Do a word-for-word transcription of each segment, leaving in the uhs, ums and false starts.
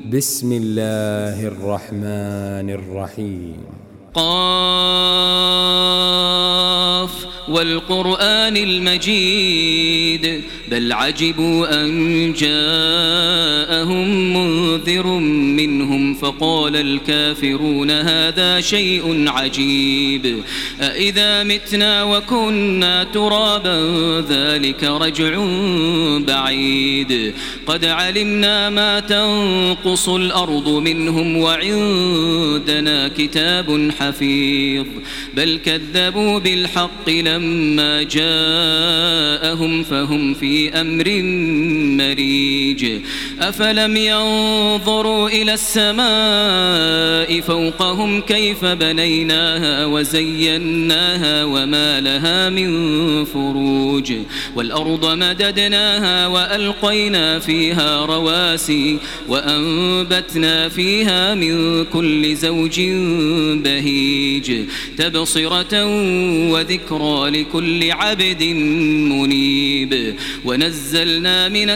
بسم الله الرحمن الرحيم. قاف والقرآن المجيد بل عجبوا أن جاءهم منذر منهم فقال الكافرون هذا شيء عجيب أإذا متنا وكنا ترابا ذلك رجع بعيد قد علمنا ما تنقص الأرض منهم وعندنا كتاب حفيظ بل كذبوا بالحق لما جاءهم فهم في أمر مريج أفلم ينظروا إلى السماء فوقهم كيف بنيناها وزيناها وما لها من فروج والأرض مددناها وألقينا فيها رواسي وأنبتنا فيها من كل زوج بهيج تبصرة وذكرى لكل عبد منيب ونزلنا من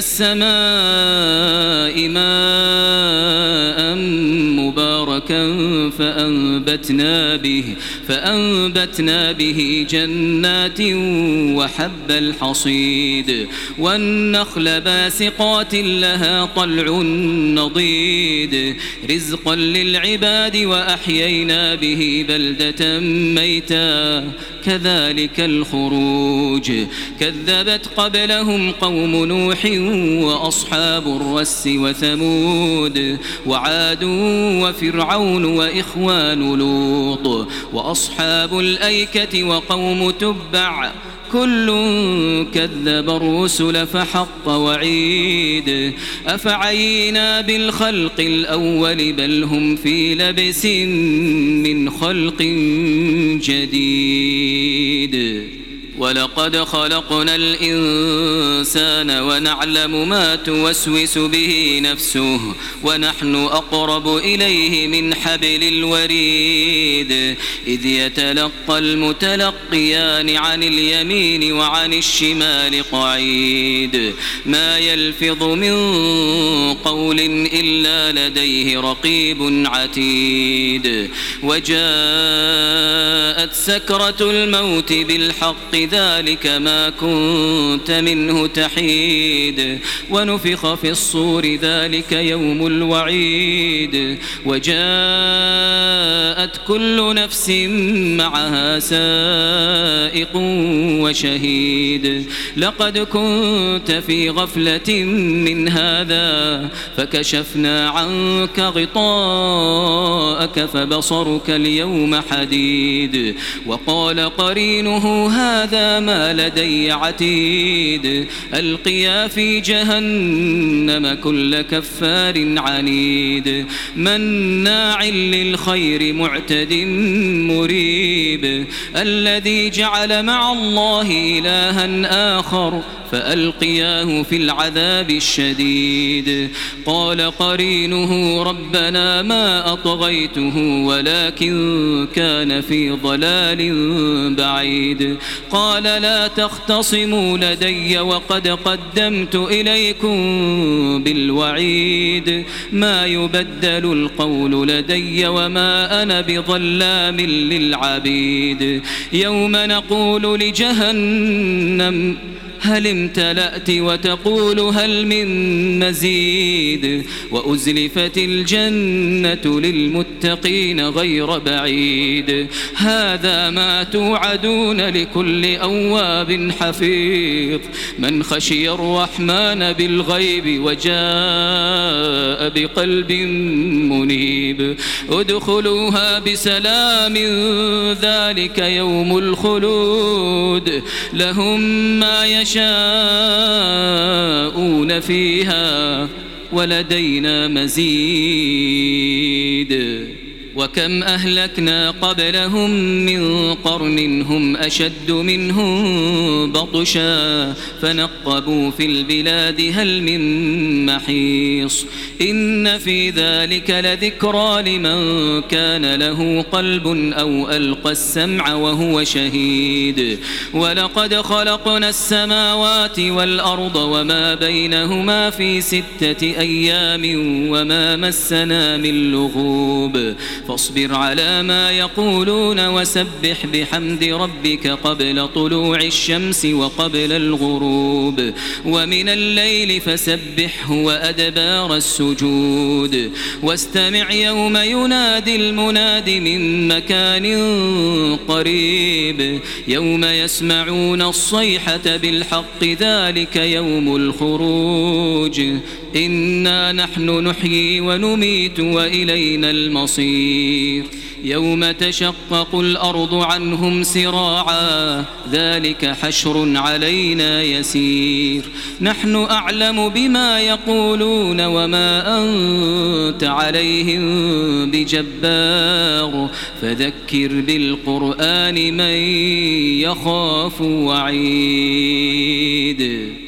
السماء ماء مباركا فأنبتنا به فأنبتنا به جنات وحب الحصيد والنخل باسقات لها طلع نضيد رزقا للعباد وأحيينا به بلدة ميتا كذلك الخروج كذبت قبلهم قوم نوح وأصحاب الرس وثمود وعاد وفرعون وإخوان لوط وأصحاب الأيكة وقوم تبع كل كذب الرسل فحق وعيد أفعينا بالخلق الأول بل هم في لبس من خلق جديد ولقد خلقنا الإنسان ونعلم ما توسوس به نفسه ونحن أقرب إليه من حبل الوريد إذ يتلقى المتلقيان عن اليمين وعن الشمال قعيد ما يلفظ من قول إلا لديه رقيب عتيد وجاءت سكرة الموت بالحق ذلك ما كنت منه تحيد ونفخ في الصور ذلك يوم الوعيد وجاءت كل نفس معها سائق وشهيد لقد كنت في غفلة من هذا فكشفنا عنك غطاءك فبصرك اليوم حديد وقال قرينه هذا ما لدي عتيد ألقيا في جهنم كل كفار عنيد مناع للخير معتد مريب الذي جعل مع الله إلها آخر فألقياه في العذاب الشديد قال قرينه ربنا ما أطغيته ولكن كان في ضلال بعيد قال لا تختصموا لدي وقد قدمت إليكم بالوعيد ما يبدل القول لدي وما أنا بظلام للعبيد يوم نقول لجهنم هل امتلأت وتقول هل من مزيد وأزلفت الجنة للمتقين غير بعيد هذا ما توعدون لكل أواب حفيظ من خشي الرحمن بالغيب وجاء بقلب منيب ادخلوها بسلام ذلك يوم الخلود لهم ما يشاءون يشاءون فيها ولدينا مزيد وكم أهلكنا قبلهم من قرن هم أشد منهم بطشا فنقبوا في البلاد هل من محيص إن في ذلك لذكرى لمن كان له قلب أو ألقى السمع وهو شهيد ولقد خلقنا السماوات والأرض وما بينهما في ستة أيام وما مسنا من لغوب فاصبر على ما يقولون وسبح بحمد ربك قبل طلوع الشمس وقبل الغروب ومن الليل فسبحه وأدبار السجود واستمع يوم ينادي المناد من مكان قريب يوم يسمعون الصيحة بالحق ذلك يوم الخروج إنا نحن نحيي ونميت وإلينا المصير يوم تشقق الأرض عنهم سراعا ذلك حشر علينا يسير نحن أعلم بما يقولون وما أنت عليهم بجبار فذكر بالقرآن من يخاف وعيد.